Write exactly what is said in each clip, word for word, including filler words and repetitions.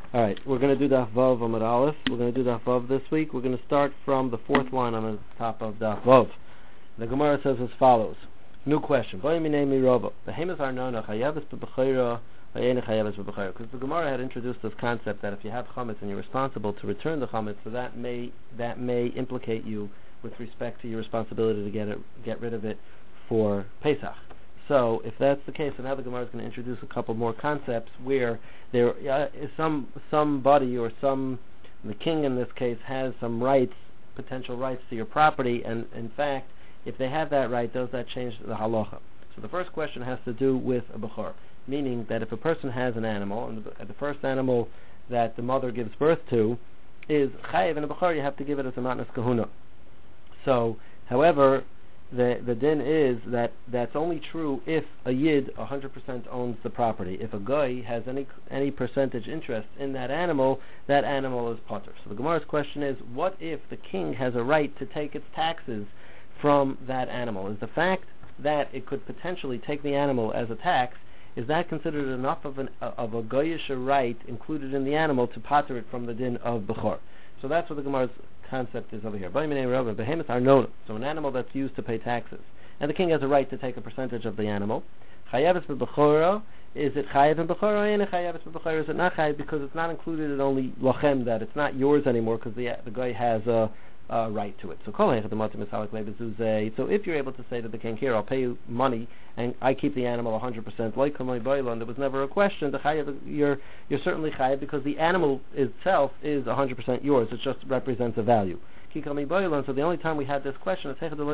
All right, we're going to do Daf Vav Amud Aleph. We're going to do Daf Vav this week. We're going to start from the fourth line on the top of Daf Vav. The Gemara says as follows. New question. Because the Gemara had introduced this concept that if you have chametz and you're responsible to return the chametz, so that may that may implicate you with respect to your responsibility to get it, get rid of it for Pesach. So, if that's the case, so now the Gemara is going to introduce a couple more concepts where there uh, is some somebody or some, the king in this case, has some rights, potential rights to your property, and in fact, if they have that right, does that change the halacha? So the first question has to do with a bechor, meaning that if a person has an animal, and the, the first animal that the mother gives birth to is chayiv, and a bechor, you have to give it as a matnas kahuna. So, however, The the din is that that's only true if a yid one hundred percent owns the property. If a guy has any any percentage interest in that animal, that animal is potter. So the Gemara's question is, what if the king has a right to take its taxes from that animal? Is the fact that it could potentially take the animal as a tax, is that considered enough of an of a goyish right included in the animal to potter it from the din of bechor? So that's what the Gemara's concept is over here. So an animal that's used to pay taxes, and the king has a right to take a percentage of the animal. Chayavis b'bechora, is it chayav in bechora? And chayavis b'bechora, is it not chayav because it's not included in only lochem, that it's not yours anymore because the the guy has a, a right to it. So so if you're able to say to the king, here, I'll pay you money and I keep the animal one hundred percent, like kamay bailan, there was never a question. The chayav, you're you're certainly chayav because the animal itself is one hundred percent yours. It just represents a value. So the only time we had this question is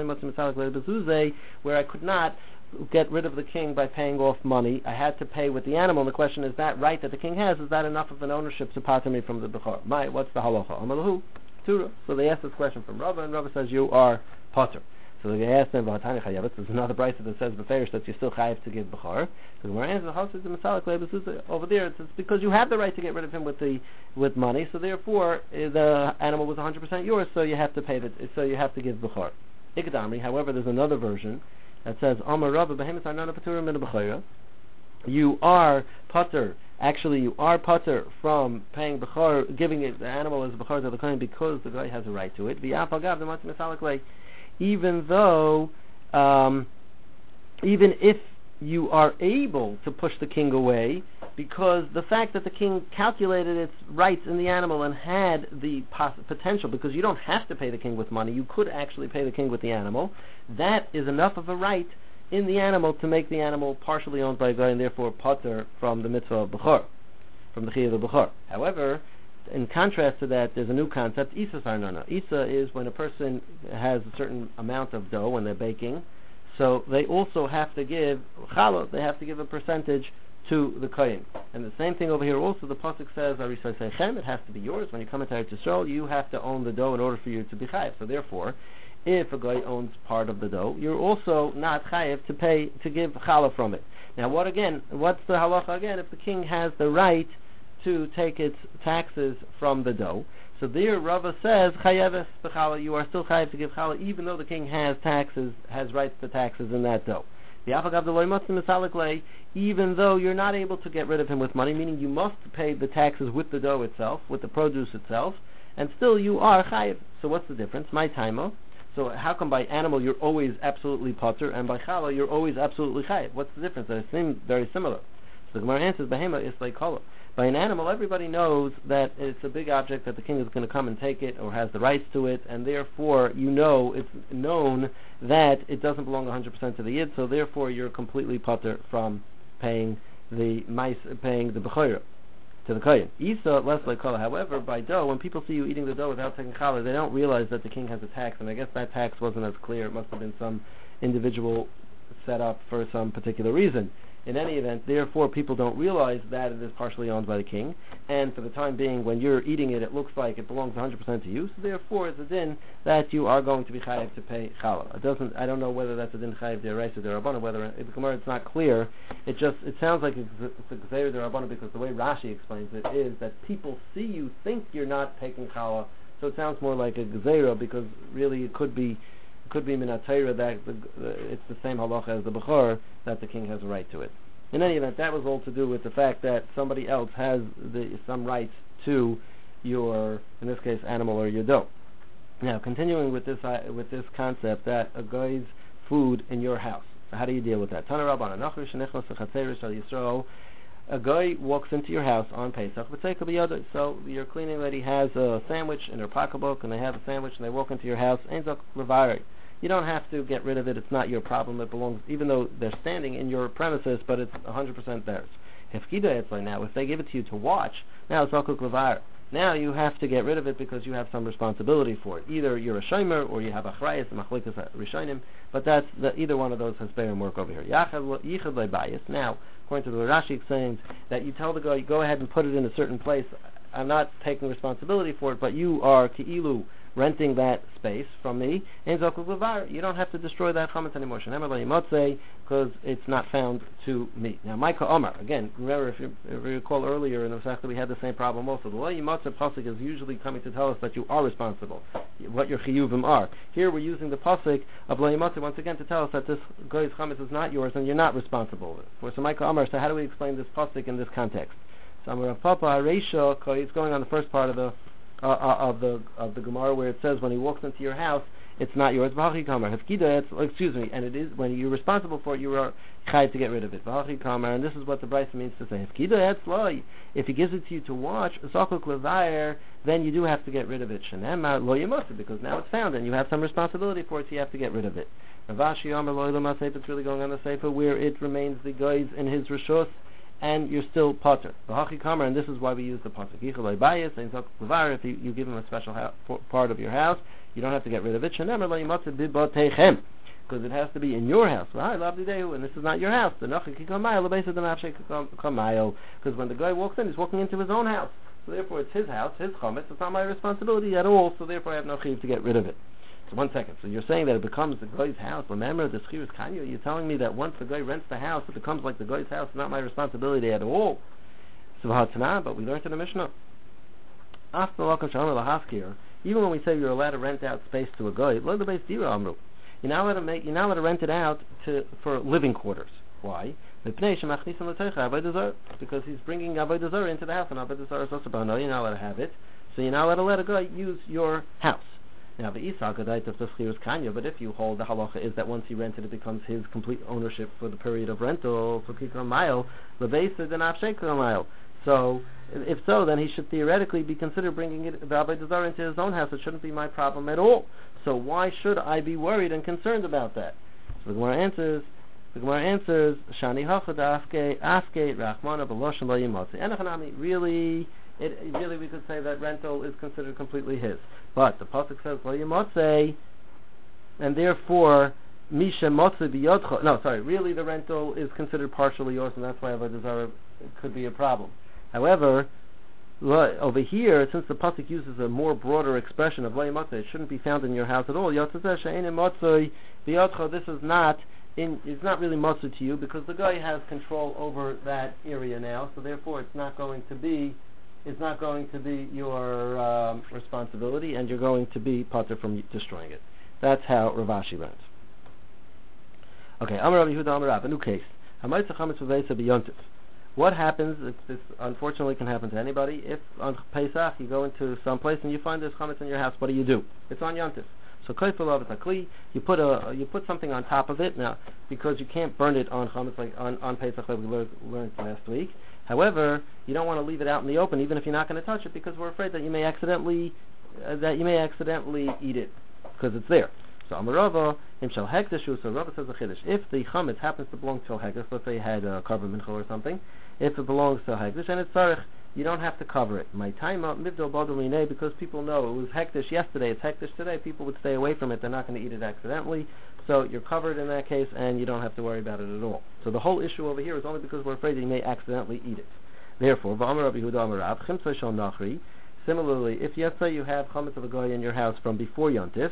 where I could not get rid of the king by paying off money. I had to pay with the animal. And the question is, that right that the king has, is that enough of an ownership to pater me from the bechor? My, what's the halacha? Amalahu, Tura. So they asked this question from Rava, and Rava says you are pater. So they asked them, there's another brayso that says beferish that you're still chayiv to give bechor. So the answer over there, it's because you have the right to get rid of him with the with money. So therefore, the animal was one hundred percent yours. So you have to pay the, so you have to give bechor. Ikadamri. However, there's another version that says Amar Rava behemoth arnana paturim min bechora. You are pater. Actually, you are pater from paying bechor, giving it the animal as bechor to the kohen because the guy has a right to it. V'yafagav the matzim esalik, even though, um, even if you are able to push the king away, because the fact that the king calculated its rights in the animal and had the pos- potential, because you don't have to pay the king with money, you could actually pay the king with the animal, that is enough of a right in the animal to make the animal partially owned by a guy and therefore pater from the mitzvah of bechor, from the chiyuv of bechor. However, in contrast to that, there's a new concept, Isa Sarnana. Isa is when a person has a certain amount of dough when they're baking, so they also have to give challah, they have to give a percentage to the kohen. And the same thing over here also, the pasuk says, Arisai Seichem, it has to be yours. When you come into Eretz Yisrael, you have to own the dough in order for you to be chayiv. So therefore, if a guy owns part of the dough, you're also not chayiv to pay, to give challah from it. Now what again, what's the halacha again? If the king has the right to take its taxes from the dough. So there Rava says, chayeves b'challah, you are still chayev to give challah, even though the king has taxes, has rights to taxes in that dough. Even though you're not able to get rid of him with money, meaning you must pay the taxes with the dough itself, with the produce itself, and still you are chayev. So what's the difference? My taimo. So how come by animal you're always absolutely pater, and by challah you're always absolutely chayev? What's the difference? They seem very similar. So the Gemara answers, behema is like challah. By an animal, everybody knows that it's a big object that the king is going to come and take it or has the rights to it, and therefore you know, it's known that it doesn't belong one hundred percent to the yid, so therefore you're completely pater from paying the mais, paying the bechora to the kohen. Isa, less like challah. However, by dough, when people see you eating the dough without taking challah, they don't realize that the king has a tax, and I guess that tax wasn't as clear. It must have been some individual set up for some particular reason. In any event, therefore, people don't realize that it is partially owned by the king, and for the time being, when you're eating it, it looks like it belongs one hundred percent to you, so therefore it's a din that you are going to be chayiv to pay challah. It doesn't, I don't know whether that's a din chayiv d'oraisa d'rabbanan, whether if the Gemara it's not clear, it just, it sounds like it's a gzeira d'rabbanan because the way Rashi explains it is that people see you think you're not taking challah, so it sounds more like a gzeira because really it could be It could be min ha-Torah that the, the, it's the same halacha as the bechor, that the king has a right to it. In any event, that was all to do with the fact that somebody else has the, some rights to your, in this case, animal or your dough. Now, continuing with this uh, with this concept that a guy's food in your house. So how do you deal with that? A guy walks into your house on Pesach, so your cleaning lady has a sandwich in her pocketbook, and they have a sandwich, and they walk into your house. You don't have to get rid of it. It's not your problem. It belongs, even though they're standing in your premises, but it's one hundred percent theirs. Now, if they give it to you to watch, now it's zakuk levar. Now you have to get rid of it because you have some responsibility for it. Either you're a shomer or you have a chrayas, a machlikas rishonim, but that's the, either one of those has better work over here. Yichad lebayis. Now, according to the Rashi saying that you tell the guy, go ahead and put it in a certain place. I'm not taking responsibility for it, but you are ki'ilu renting that space from me. You don't have to destroy that chametz anymore. Because it's not found to me. Now, Micah Omar, again, remember if you, if you recall earlier in the fact that we had the same problem also. The Lo Yimotze pasuk is usually coming to tell us that you are responsible, what your chiyuvim are. Here we're using the pasuk of Lo Yimotze once again to tell us that this guy's chametz is not yours and you're not responsible for. So Micah Omar, so how do we explain this pasuk in this context? So Amar Papa Areisha, it's going on the first part of the uh, uh, of the of the Gemara where it says when he walks into your house, it's not yours. Excuse me, and it is when you're responsible for it, you are chayav to get rid of it. And this is what the Brisa means to say. If he gives it to you to watch, then you do have to get rid of it. Because now it's found and you have some responsibility for it, so you have to get rid of it. It's really going on the sefer where it remains the guys in his rishos, and you're still potter. And this is why we use the pasuk. If you, you give him a special ha- part of your house, you don't have to get rid of it. Because it has to be in your house. And this is not your house. Because when the guy walks in, he's walking into his own house. So therefore it's his house, his chametz. It's not my responsibility at all. So therefore I have no chiyuv to get rid of it. So one second. So you're saying that it becomes the guy's house. Remember the schirus kanya. You're telling me that once the guy rents the house, it becomes like the guy's house. It's not my responsibility at all. So but we learned in the Mishnah. Even when we say you're allowed to rent out space to a guy, you're not allowed to make, you're not allowed to rent it out to for living quarters. Why? Because he's bringing avodah zarah into the house, and avodah zarah is also bano. You're not allowed to have it, so you're not allowed to let a guy use your house. Now, the Isa Gadait of the Schirus Kanya, but if you hold the halacha is that once he rented, it becomes his complete ownership for the period of rental for Kikar Mile, Levesa den Avshekar Mile. So, if so, then he should theoretically be considered bringing it the Avodah Zarah into his own house. It shouldn't be my problem at all. So, why should I be worried and concerned about that? So the Gemara answers. The Gemara answers, Shani Hachad Afke Afke Rachmana B'Loshen Lo Yimotze. Enochanami, really. It, really, we could say that rental is considered completely his. But the pasuk says Lo Yimotze, and therefore Misha Motze B'Yodcha. No, sorry. Really, the rental is considered partially yours, and that's why Avodah Zarah could be a problem. However, over here, since the pasuk uses a more broader expression of Lo Yimotze, it shouldn't be found in your house at all. Yotzeh She'ein Motze B'Yodcha. This is not. In, it's not really motzer to you because the guy has control over that area now, so therefore it's not going to be. It's not going to be your um, responsibility, and you're going to be potter from destroying it. That's how Rav Ashi learns. Okay, Amar Rabbi Yehuda Amar Rav, a new case. What happens, if this unfortunately can happen to anybody, if on Pesach you go into some place and you find there's chametz in your house, what do you do? It's on Yontif. So you put a you put something on top of it now because you can't burn it on chametz like on, on Pesach like we learned, learned last week. However, you don't want to leave it out in the open, even if you're not going to touch it, because we're afraid that you may accidentally uh, that you may accidentally eat it because it's there. So Amarava himshal hekdeshu. So Rava says a chiddush. If the chametz happens to belong to a hekdesh, let's say you had a carbon mincha or something, if it belongs to a hekdesh and it's tzarich, you don't have to cover it. My time out mivdol badul because people know it was hekdesh yesterday, it's hekdesh today. People would stay away from it. They're not going to eat it accidentally. So you're covered in that case, and you don't have to worry about it at all. So the whole issue over here is only because we're afraid that you may accidentally eat it. Therefore, v'amar Rabbi Yehuda Amar Rav, chimtzah shel nachri. Similarly, if let's say you have chametz of a goy in your house from before Yontif,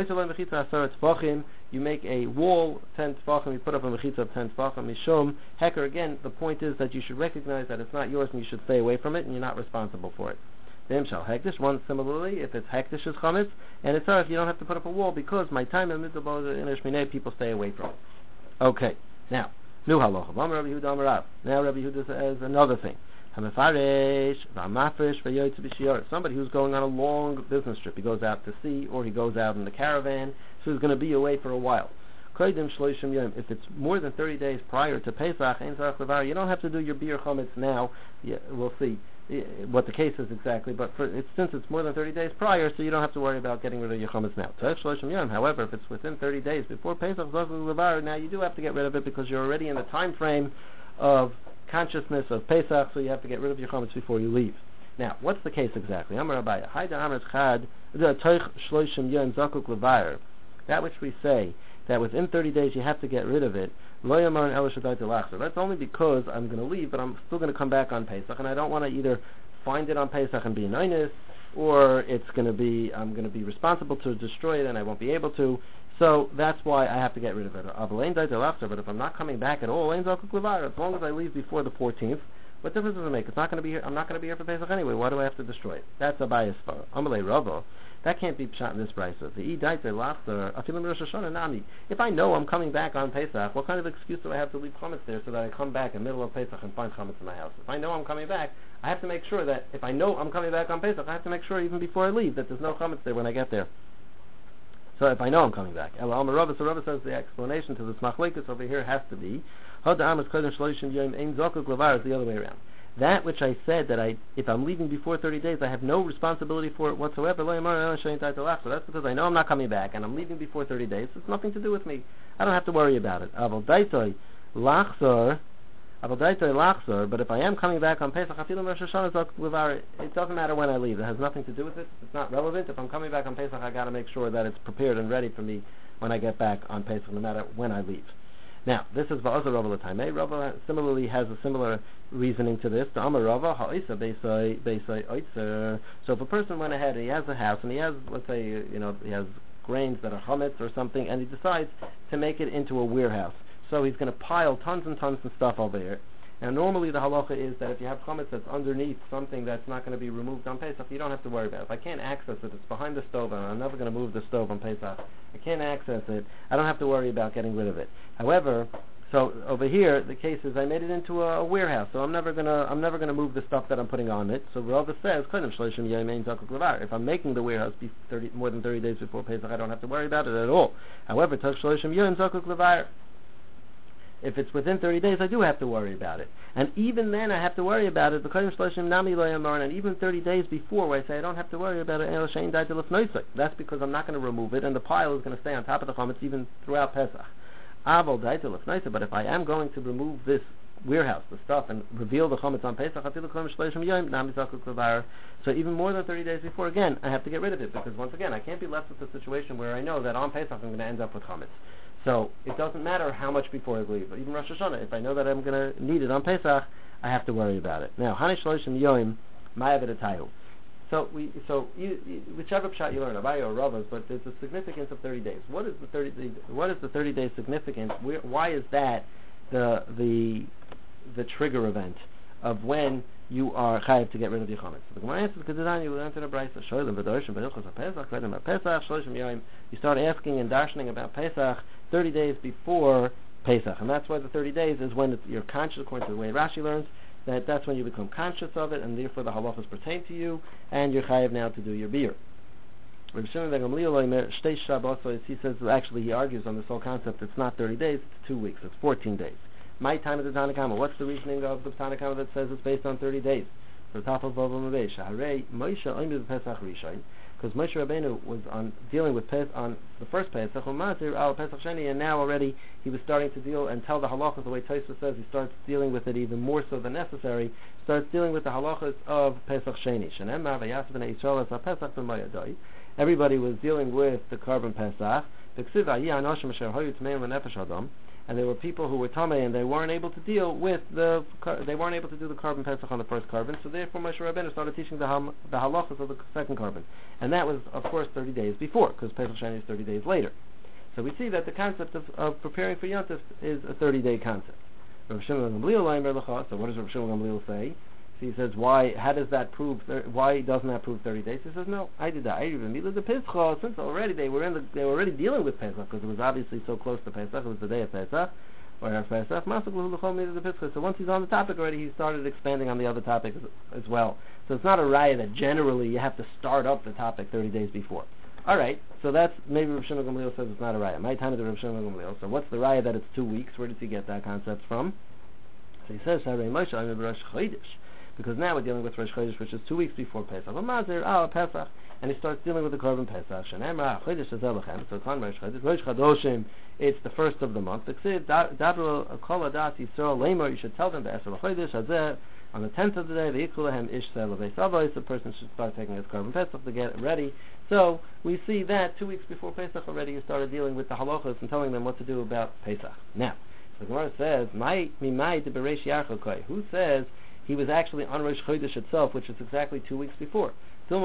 you make a wall ten tefachim, you put up a mechitza of ten tefachim, mishum heker. Again, the point is that you should recognize that it's not yours, and you should stay away from it, and you're not responsible for it. Them shall hekdesh. One similarly, if it's hekdesh is chametz, and it's if you don't have to put up a wall because my time in mitzvah inish minei people stay away from it. Okay, now New halacha. Now Rabbi Yehuda says another thing. Somebody who's going on a long business trip, he goes out to sea or he goes out in the caravan, so he's going to be away for a while. If it's more than thirty days prior to Pesach, you don't have to do your beer chametz now. Yeah, we'll see what the case is exactly, but for, it's, since it's more than thirty days prior, so you don't have to worry about getting rid of your chametz now. However, if it's within thirty days before Pesach, now you do have to get rid of it because you're already in the time frame of consciousness of Pesach, so you have to get rid of your chametz before you leave. Now, what's the case exactly? That which we say, that within thirty days you have to get rid of it, that's only because I'm going to leave, but I'm still going to come back on Pesach, and I don't want to either find it on Pesach and be an einus, or it's going to be, I'm going to be responsible to destroy it and I won't be able to. So that's why I have to get rid of it. But if I'm not coming back at all, as long as I leave before the fourteenth, what difference does it make? It's not going to be here. I'm not going to be here for Pesach anyway. Why do I have to destroy it? That's a bias for Amalei Ravo. That can't be shot in this brisa. The If I know I'm coming back on Pesach, what kind of excuse do I have to leave chametz there so that I come back in the middle of Pesach and find chametz in my house? If I know I'm coming back, I have to make sure that if I know I'm coming back on Pesach, I have to make sure even before I leave that there's no chametz there when I get there. So if I know I'm coming back. Ela Amar Rava, so Rava says the explanation to this machlekes over here has to be is the other way around. That which I said that I, if I'm leaving before thirty days, I have no responsibility for it whatsoever. So that's because I know I'm not coming back and I'm leaving before thirty days. It's nothing to do with me. I don't have to worry about it. But if I am coming back on Pesach, it doesn't matter when I leave. It has nothing to do with it. It's not relevant. If I'm coming back on Pesach, I got to make sure that it's prepared and ready for me when I get back on Pesach, no matter when I leave. Now, this is Va'azar Rava L'Taimei. Rava similarly has a similar reasoning to this. The Amar Rava Ha'isa Beisai Beisai Oitzer. So if a person went ahead and he has a house and he has, let's say, you know, he has grains that are chametz or something, and he decides to make it into a warehouse. So he's going to pile tons and tons of stuff over here. Now, normally the halacha is that if you have chametz that's underneath something that's not going to be removed on Pesach, you don't have to worry about it. If I can't access it, it's behind the stove, and I'm never going to move the stove on Pesach. I can't access it. I don't have to worry about getting rid of it. However, so over here the case is I made it into a, a warehouse, so I'm never gonna I'm never gonna move the stuff that I'm putting on it. So Rava says, if I'm making the warehouse be thirty, more than thirty days before Pesach, I don't have to worry about it at all. However, if it's within thirty days, I do have to worry about it. And even then, I have to worry about it. And even thirty days before, where I say I don't have to worry about it, that's because I'm not going to remove it, and the pile is going to stay on top of the chametz even throughout Pesach. But if I am going to remove this warehouse, the stuff, and reveal the chametz on Pesach, so even more than thirty days before, again, I have to get rid of it, because once again, I can't be left with the situation where I know that on Pesach I'm going to end up with chametz. So it doesn't matter how much before I leave, even Rosh Hashanah. If I know that I'm going to need it on Pesach, I have to worry about it. Now, Hani Shloshim Yoim Ma'avedatayu. So we, so you, you, whichever pshat you learn, Abaye or Ravas, but there's a significance of thirty days. What is the thirty? What is the thirty day significance? Where, why is that the the the trigger event of when you are chayav to get rid of your chametz? So the Gemara answers because then you learn to the brayso shoylim v'doshim v'ilchos haPesach v'edem haPesach shloshim yoyim. You start asking and darshaning about Pesach thirty days before Pesach, and that's why the thirty days is when it's, you're conscious, according to the way Rashi learns, that that's when you become conscious of it, and therefore the halachas pertain to you, and you're chayav now to do your beer. He says, actually he argues on this whole concept, it's not thirty days, it's two weeks, it's fourteen days. My time at the Tanakama. What's the reasoning of the Tanakama that says it's based on thirty days? For Tafel Vavam Avesh, Harei Moshe Oimid Pesach Rishon, because Moshe Rabbeinu was on dealing with Pes on the first Pesach, Umatir Al Pesach Sheni, and now already he was starting to deal and tell the halachas the way Tosfos says. He starts dealing with it even more so than necessary. Starts dealing with the halachas of Pesach Sheni. Shenemar Vayaseh Bnei Yisrael Es HaPesach B'Mayadai. Everybody was dealing with the carbon Pesach. And there were people who were tamei and they weren't able to deal with the they weren't able to do the carbon Pesach on the first carbon. So therefore, Moshe Rabbeinu started teaching the hal, the halachas of the second carbon, and that was of course thirty days before, because Pesach Sheni is thirty days later. So we see that the concept of, of preparing for Yom Tov is a thirty-day concept. Rav Shimon Gamliel, so what does Rav Shimon Gamliel say? He says, why? How does that prove? Thir- why doesn't that prove thirty days? He says, no, I did that. I even needed the Pesach, since already they were in the, they were already dealing with Pesach, because it was obviously so close to Pesach. It was the day of Pesach. or Erev Pesach, Masuk Lahu L'chol Midas HaPischa. So once he's on the topic already, he started expanding on the other topic as, as well. So it's not a raya that generally you have to start up the topic thirty days before. All right, so that's maybe Rav Shimon Gamliel says it's not a raya. My time is Rav Shimon Gamliel. So what's the raya that it's two weeks? Where does he get that concept from? So he says, because now we're dealing with Rosh Chodesh, which is two weeks before Pesach. And he starts dealing with the Korban Pesach. So it's on Rosh Chodesh. Rosh Chodoshim, it's the first of the month. You should tell them on the tenth of the day, the the person should start taking his Korban Pesach to get it ready. So we see that two weeks before Pesach already you started dealing with the halachos and telling them what to do about Pesach. Now, the Gemara says, who says he was actually on Rosh Chodesh itself, which is exactly two weeks before? Maybe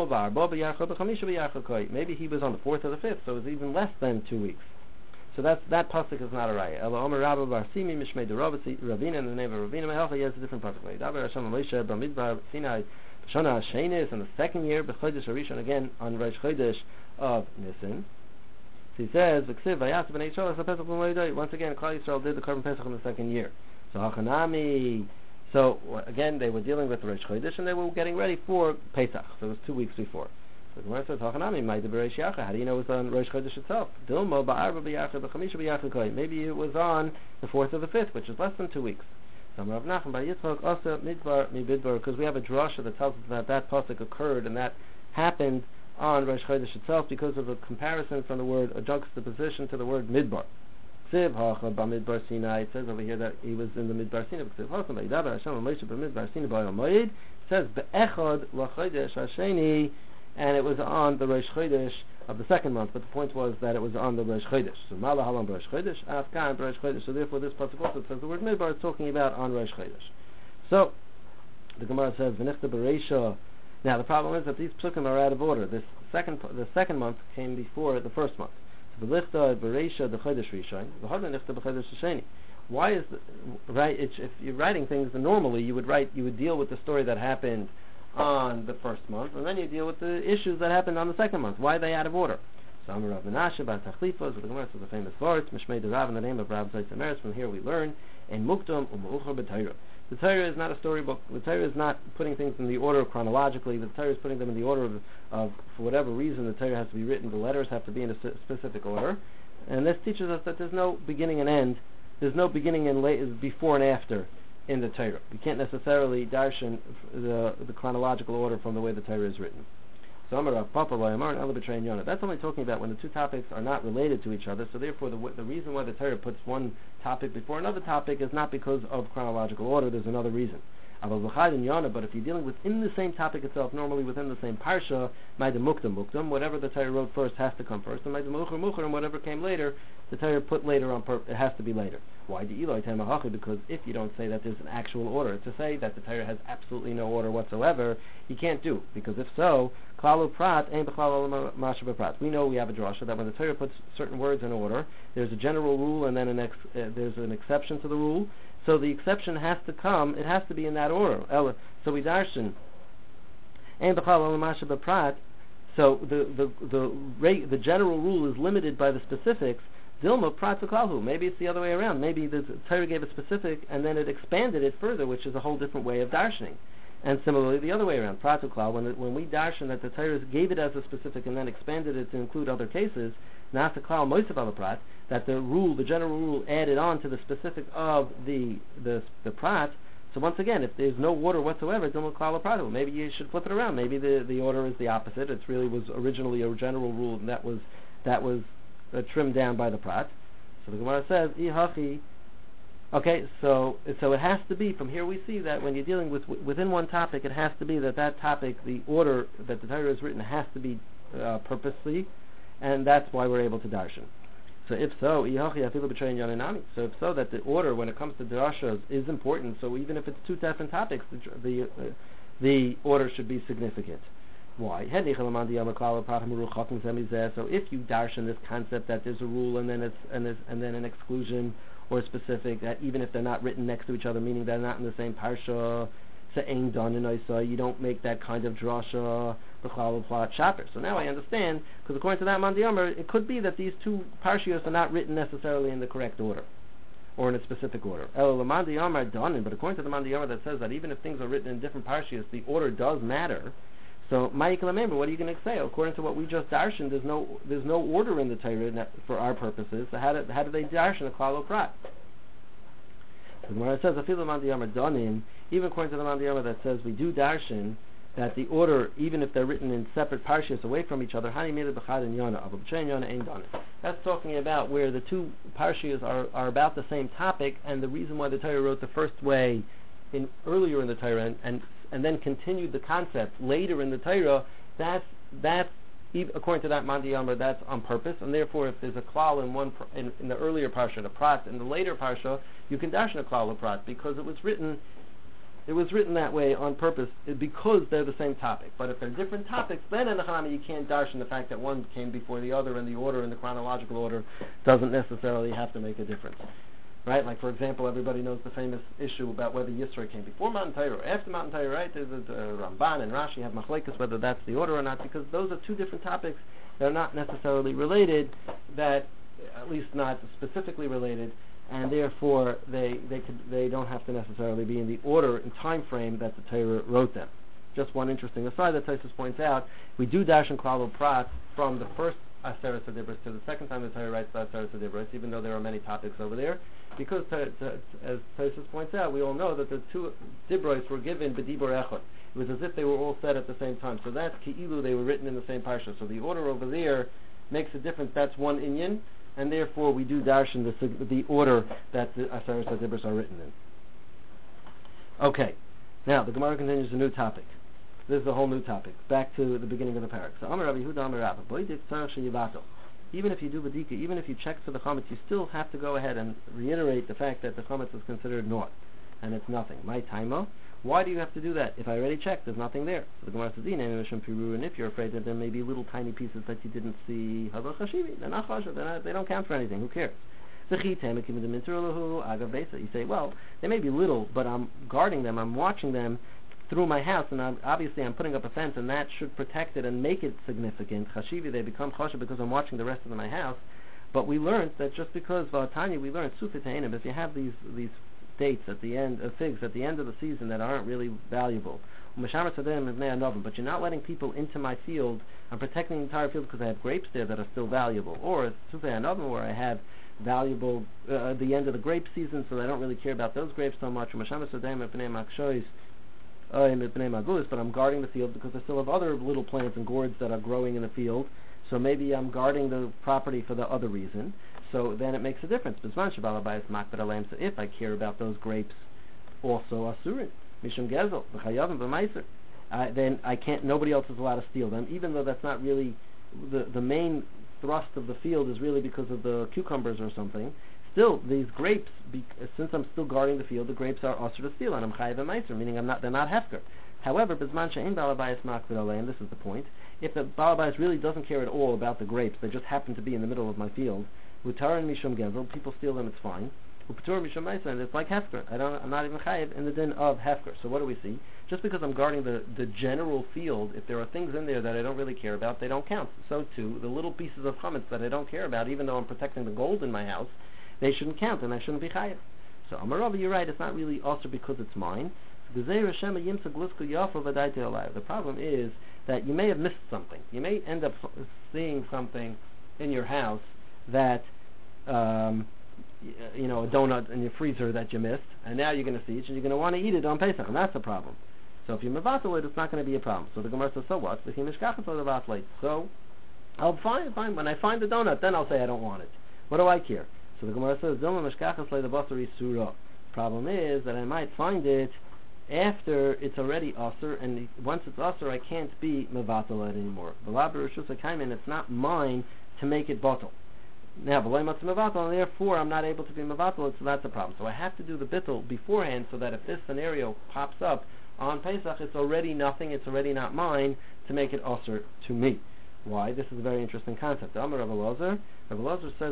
he was on the fourth or the fifth, so it was even less than two weeks. So that's, that pasuk is not a raya. Ela Omer Rabba Bar Simi Mishmei Deravasi Ravina, in the name of Ravina Mehalcha, he has a different pasuk. Daber Hashem Moshe Bamidbar Sinai Shana Shenis, in the second year B'Chodesh Harishon, again on Rosh Chodesh of Nisan. So he says, V'ksiv Vayas B'nei Yisrael As HaPesach B'Moedai. Once again, Klal Yisrael did the Korban Pesach in the second year. So Hachanami. So again, they were dealing with Rosh Chodesh and they were getting ready for Pesach. So it was two weeks before. So the Gemara says, Hachanami, Ma'ida B'Reish Yacha. How do you know it was on Rosh Chodesh itself? Dilmo Ba'arba B'Yacha B'Chamisha B'Yacha Koi. Maybe it was on the fourth or the fifth, which is less than two weeks. So Rav Nachman Bar Yitzchak also Midbar Mibidbar, because we have a drasha that tells us that that pasuk occurred and that happened on Rosh Chodesh itself because of a comparison from the word, a juxtaposition to the word Midbar. It says over here that he was in the Midbar Sinai. It says Be'echad L'Chodesh Hasheni, and it was on the Rosh Chodesh of the second month. But the point was that it was on the Rosh Chodesh. So Mala Halam Rosh Chodesh, Afkan Rosh Chodesh. So therefore, this pasuk also says the word Midbar is talking about on Rosh Chodesh. So the Gemara says V'nichta B'Reisha. Now the problem is that these psukim are out of order. This second, the second month came before the first month. Why is the, why is the, right? It's, if you're writing things, then normally you would write, you would deal with the story that happened on the first month, and then you deal with the issues that happened on the second month. Why are they out of order? So Amar Rav Menashe Bar Tachlifos, the Gemara says the famous words, Mishmei Derav, in the name of Rav Zayt Meretz. From here we learn, and Mukdam Umuchar B'Torah. The Torah is not a storybook. The Torah is not putting things in the order chronologically. The Torah is putting them in the order of, of, for whatever reason, the Torah has to be written. The letters have to be in a specific order. And this teaches us that there's no beginning and end. There's no beginning and late, before and after in the Torah. You can't necessarily darshan the, the chronological order from the way the Torah is written. So that's only talking about when the two topics are not related to each other. So therefore, the, the reason why the Torah puts one topic before another topic is not because of chronological order. There's another reason. But if you're dealing within the same topic itself, normally within the same parsha, whatever the Torah wrote first has to come first, and and whatever came later, the Torah put later on purpose. It has to be later. Why do Eloi Temahachi? Because if you don't say that there's an actual order, to say that the Torah has absolutely no order whatsoever, you can't do. Because if so, Klalu Prat ain't B'Klal Masha Prat. We know we have a drasha that when the Torah puts certain words in order, there's a general rule and then an ex, uh, there's an exception to the rule. So the exception has to come, it has to be in that order. So we darshan ain't B'Klal Masha Prat. So the the the the general rule is limited by the specifics. Dilma Prat Klahu. Maybe it's the other way around. Maybe the Torah gave a specific and then it expanded it further, which is a whole different way of darshaning. And similarly, the other way around, Prat Klahu, when when we darshan that the Torah gave it as a specific and then expanded it to include other cases, Nasa Klau Moisav Ala Prat, that the rule, the general rule, added on to the specific of the the the Prat. So once again, if there's no order whatsoever, Dilma Klau Pratu. Maybe you should flip it around. Maybe the, the order is the opposite. It really was originally a general rule, and that was that was Uh, trimmed down by the prat. So the Gemara says, Ihachi. Okay, so so it has to be, from here we see that when you're dealing with within one topic, it has to be that that topic, the order that the Torah is written, has to be uh, purposely, and that's why we're able to darshan. So if so, Ihachi Afilu B'Trein Yananami. So if so, that the order when it comes to darashas is important. So even if it's two different topics, the the, uh, the order should be significant. Why? So if you darshan this concept that there's a rule and then it's and, there's, and then an exclusion or specific, that even if they're not written next to each other, meaning they're not in the same parsha, you don't make that kind of drasha shaper. So now I understand, because according to that Mandi Amar, it could be that these two parshios are not written necessarily in the correct order. or in a specific order. El Lamandi Yomar Donin, but according to the Mandi Yomar that says that even if things are written in different parshias, the order does matter. So, Ma'ik Lamember, what are you going to say? According to what we just darshan, there's no there's no order in the Torah for our purposes. So how do how do they darshan a klal prat? The Gemara says, "Afil Mandi Yomar Donin." Even according to the Mandi Yomar that says we do darshan that the order, even if they're written in separate parshias away from each other, Hani Mila B'chad and Yona, Abu B'Chein Yona Ein Donin. That's talking about where the two parshias are, are about the same topic, and the reason why the Torah wrote the first way in earlier in the Torah and, and and then continued the concept later in the Torah, that's that's according to that Mandi Yomar, that's on purpose, and therefore if there's a klal in one in, in the earlier parsha, the prat, in the later parsha, you can darshan a klal of prat because it was written. It was written that way on purpose because they're the same topic. But if they're different topics, then in the Chama you can't darshan the fact that one came before the other, and the order, in the chronological order, doesn't necessarily have to make a difference. Right? Like, for example, everybody knows the famous issue about whether Yisro came before Matan Torah or after Matan Torah, right? There's a, uh, Ramban and Rashi have machlekes whether that's the order or not, because those are two different topics that are not necessarily related, that, at least not specifically related, and therefore they they could, they don't have to necessarily be in the order and time frame that the Torah wrote them. Just one interesting aside that Tosfos points out: we do darshan klal prat from the first Aseret Dibros to the second time the Torah writes the Aseret Dibros, even though there are many topics over there, because to, to, as Tosfos points out, we all know that the two Dibros were given b'dibur echad. It was as if they were all said at the same time. So that's ki'ilu, they were written in the same parsha. So the order over there makes a difference. That's one inyan. And therefore we do darshan the, the order that the Aseret HaDibros are written in. Okay, now the Gemara continues a new topic. This is a whole new topic. Back to the beginning of the parak. So Amar Rabbi Yehuda Amar Rabba, Boidik Tzarech Sheyivato. Even if you do Badika, even if you check for the chametz, you still have to go ahead and reiterate the fact that the chametz is considered naught, and it's nothing. My taimo. Why do you have to do that? If I already checked, there's nothing there. So the Gemara says, and if you're afraid that there may be little tiny pieces that you didn't see, they're not chashav, they're not, they don't count for anything. Who cares? You say, well, they may be little, but I'm guarding them, I'm watching them through my house, and I'm, obviously I'm putting up a fence, and that should protect it and make it significant. Chashivi, they become chashav because I'm watching the rest of my house. But we learned that just because Vatanya, we learned sufitainim, if you have these these dates at the end of figs at the end of the season that aren't really valuable, but you're not letting people into my field. I'm protecting the entire field because I have grapes there that are still valuable, or where I have valuable uh, at the end of the grape season, so I don't really care about those grapes so much. But I'm guarding the field because I still have other little plants and gourds that are growing in the field, so maybe I'm guarding the property for the other reason. So then it makes a difference. So if I care about those grapes, also asurin, mishum gezel, v'chayavim b'maiser, uh, then I can't. Nobody else is allowed to steal them, even though that's not really the the main thrust of the field is really because of the cucumbers or something. Still, these grapes, be, since I'm still guarding the field, the grapes are also to steal, and I'm chayav b'maiser, meaning I'm not. They're not hefker. However, bizman she'ein balabayis makvid aleim, this is the point. If the balabayis really doesn't care at all about the grapes, they just happen to be in the middle of my field. Utar and mishum gezel, people steal them, it's fine. Upatur mishum ma'aser, and it's like hefker. I don't, I'm not even chayiv in the din of hefker. So what do we see? Just because I'm guarding the, the general field, if there are things in there that I don't really care about, they don't count. So too, the little pieces of chametz that I don't care about, even though I'm protecting the gold in my house, they shouldn't count, and I shouldn't be chayiv. So Amar Rava, you're right. It's not really also because it's mine. The problem is that you may have missed something. You may end up seeing something in your house that, um, y- you know, a donut in your freezer that you missed, and now you're going to see it, and you're going to want to eat it on Pesach, and that's a problem. So if you mevatel it, it's not going to be a problem. So the Gemara says, so what? So I'll find, find when I find the donut, then I'll say I don't want it. What do I care? So the Gemara says, problem is that I might find it after it's already asur, and once it's asur, I can't be mevatel it anymore. It's not mine to make it bottle. Now, and therefore I'm not able to be mevatel it, so that's a problem. So I have to do the bittul beforehand, so that if this scenario pops up on Pesach, it's already nothing, it's already not mine to make it asur to me. Why? This is a very interesting concept. Amar Rav Elazar, Rav Elazar says,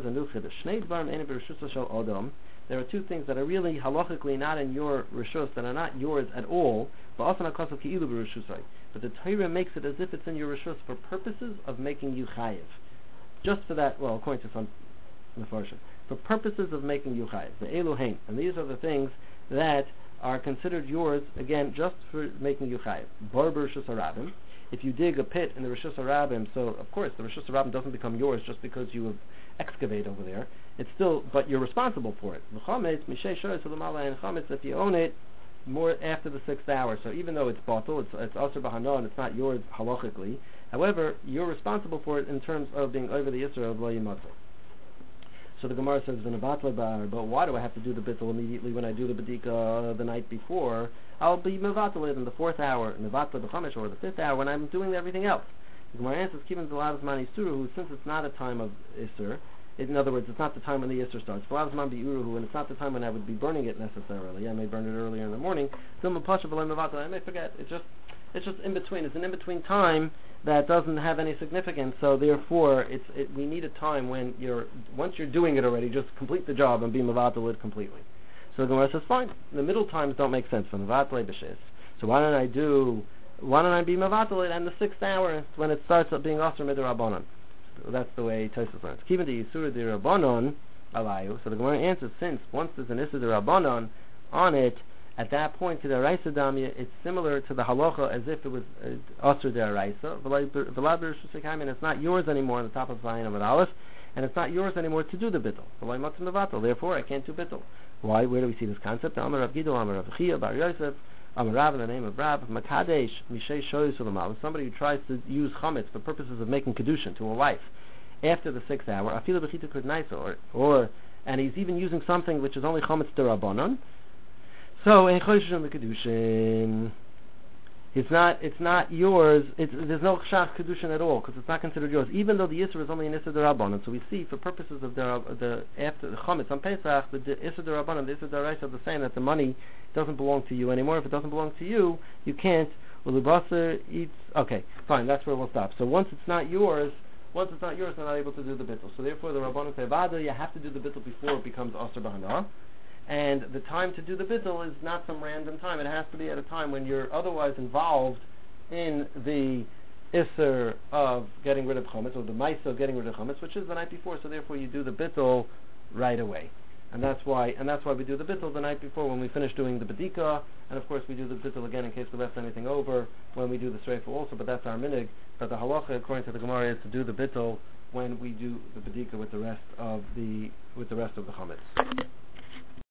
there are two things that are really halachically not in your rishus, that are not yours at all, but the Torah makes it as if it's in your rishus for purposes of making you chayiv. Just for that, well, according to some Mefarshim. For purposes of making you chayiv, the Eluhain, and these are the things that are considered yours, again, just for making you chayiv. Barber Rishus Harabim. If you dig a pit in the Rishus Harabim, so of course the Rishus Harabim doesn't become yours just because you have excavate over there. It's still, but you're responsible for it. V'chametz mishei shoyes u'lamala, and chametz if you own it more after the sixth hour. So even though it's batel, it's it's aser b'hana, and it's not yours halachically. However, you're responsible for it in terms of being over the Yisra of lo yimatzah. So the Gemara says, "V'nevatla bar," but why do I have to do the bittul immediately when I do the bedika the night before? I'll be mevatla in the fourth hour, mevatla b'chamesh, or the fifth hour when I'm doing everything else. The Gemara answers, "Kiven zelav zman yisuruhu," since it's not a time of Isur. In other words, it's not the time when the Yisur starts. Zelav zman bi'uruhu, and it's not the time when I would be burning it necessarily. I may burn it earlier in the morning. Zilma pasha v'lei mevatla. I may forget. It's just, it's just in between. It's an in between time that doesn't have any significance. So therefore, it's it, we need a time when you're once you're doing it already, just complete the job and be mevatel it completely. So the Gemara says, fine. The middle times don't make sense for mevatel b'shis. So why don't I do? Why don't I be mevatel it? And the sixth hour is when it starts up being aser midrabanan. So that's the way Tosfos learns. Kiven the yisura dirabanan alayu. So the Gemara answers, since once there's an isur dirabanan on it, at that point, to the Araisa Damya, it's similar to the halacha as if it was Asr de Araisa. And it's not yours anymore on the top of Zayin Amud Aleph, and it's not yours anymore to do the bittul. Therefore, I can't do bittul. Why? Where do we see this concept? Amar Rav Gidol, Amar Rav Chia, Bar Yosef, Amar Rav in the name of Rav, Makadesh, Mishei Shoyis Ulamah. Somebody who tries to use chametz for purposes of making kedushin to a wife after the sixth hour, Afilu Bechita Kudnaisa, or or and he's even using something which is only chametz derabanan. So in Choshen the Kedushin, it's not it's not yours. It's, there's no Shach Kedushin at all because it's not considered yours, even though the Yisr is only an Yisr D'Rabbanan. So we see, for purposes of the the after the Chametz on Pesach, the Yisr D'Rabbanan, the Yisr D'Oraisa are the same, that the money doesn't belong to you anymore. If it doesn't belong to you, you can't. Well, the Basar eats. Okay, fine. That's where we'll stop. So once it's not yours. Once it's not yours, they're not able to do the bittul. So therefore, the Rabbanan say, "Vada, you have to do the bittul before it becomes Aser B'Hana." And the time to do the bittul is not some random time. It has to be at a time when you're otherwise involved in the isser of getting rid of chametz, or the ma'isa of getting rid of chametz, which is the night before. So therefore, you do the bittul right away, and that's why. And that's why we do the bittul the night before when we finish doing the bedika. And of course, we do the bittul again in case we left anything over when we do the streifa also. But that's our minig. But the halacha, according to the Gemara, is to do the bittul when we do the bedika with the rest of the with the rest of the chametz.